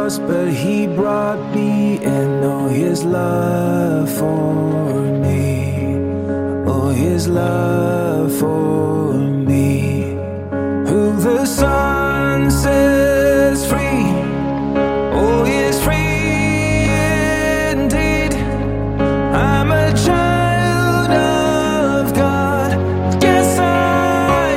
cross, but he brought me in. Oh, his love for me. Oh, his love for me. Who the Son sets free, oh, is free indeed. I'm a child of God. Yes, I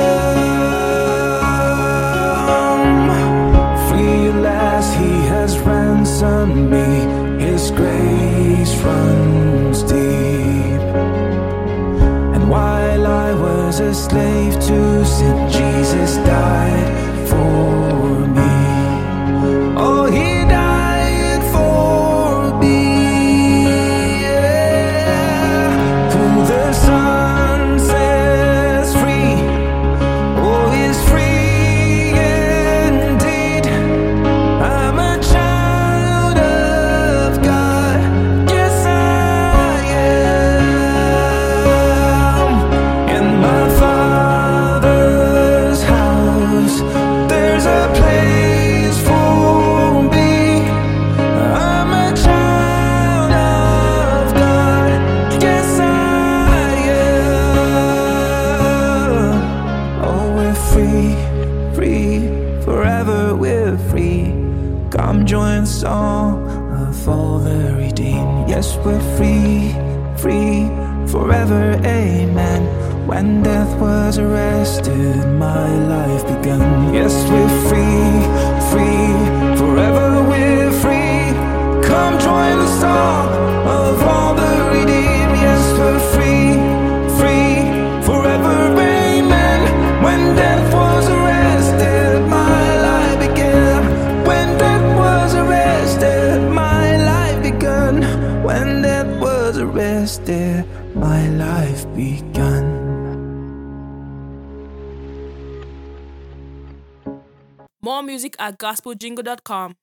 am. Free at last, he has ransomed me. His grace runs deep. And while I was a slave to sin, Jesus died for me. Oh, he died for me. Yeah. Who the Son sets free, oh, is free indeed. I'm a child of God. Yes, I am. In my Father's house, there's a place for me. I'm a child of God. Yes, I am. Oh, we're free, free, forever we're free. Come join the song of all the redeemed. Yes, we're free, free, forever, amen. When death was arrested, my life began. Yes, we're free, free, forever we're free. Come join the song of all the redeemed. Yes, we're free, free, forever, amen. When death was arrested, my life began. When death was arrested, my life began. When death was arrested, my life began. More music at gospeljingle.com.